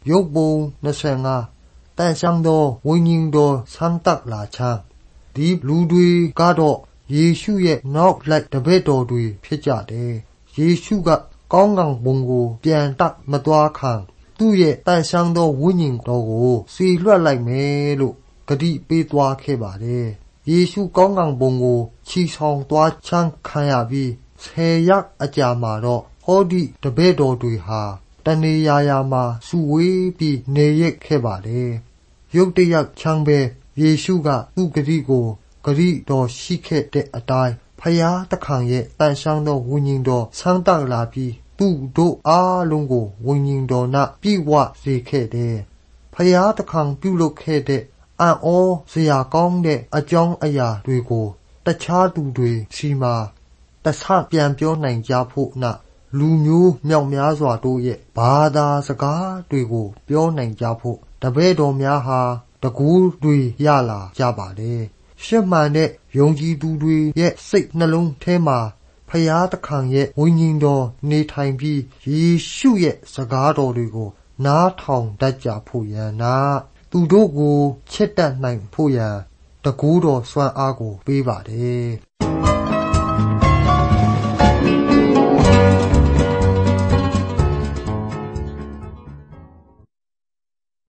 ရုပ်ပုံ25တန်ဆောင်သောဝိညာဉ်တော်ဆန်းသက်လာချမ်းဒီလူတွေကတော့ယေရှုရဲ့နောက်လိုက်တပည့်တော်တွေဖြစ်ကြတယ်ယေရှုကကောင်းကင်ဘုံကိုပြန်တက်မသွားခံသူ့ရဲ့တန်ဆောင်သောဝိညာဉ်တော်ကိုစီလွှတ်လိုက်မယ်လို့ဂတိပေးသွားခဲ့ပါတယ်ယေရှုကောင်းကင်ဘုံကိုချီဆောင်သွားချမ်းခံရပြီး10 ရက်အကြာမှာတော့ဟောဒီတပည့်တော်တွေဟာတနေရာမှာစုဝေးပြီးနေရခဲ့ပါတယ်ရုတ်တရက်ချမ်းပဲယေရှုကသူ့ဂတိကိုဂတိတော်ရှိခဲ့တဲ့အတိုင်းဖယားသခင်ရဲ့တန်ဆောင်သောဝိညာဉ်တော်ဆန်းသက်လာပြီးသူတို့အားလုံးကိုဝိညာဉ်တော်နဲ့ပြည့်ဝစေခဲ့တယ်ဖယားသခင်ပြုလုပ်ခဲ့တဲ့အံ့ဩစရာကောင်းတဲ့အကြောင်းအရာတွေကိုတခြားသူတွေစီမှာတဆပြန်ပြောနိုင်ကြဖို့နဲ့လူမျိုးမြောက်များစွာတို့ရဲ့ဘာသာစကားတွေကိုပြောနိုင်ကြဖို့တပည့်တော်များဟာတကူတွေရလာကြပါတယ်ရှစ်မှန်တဲ့ယုံကြည်သူတွေရဲ့စိတ်နှလုံးထဲမှာဖယားသခင်ရဲ့ဝိညာဉ်တော်နေထိုင်ပြီးယေရှုရဲ့စကားတော်တွေကိုနားထောင်တတ်ကြဖို့ရန်နာသူတို့ကိုချစ်တတ်နိုင်ဖို့ရန်တကူတော်စွမ်းအားကိုပေးပါတယ်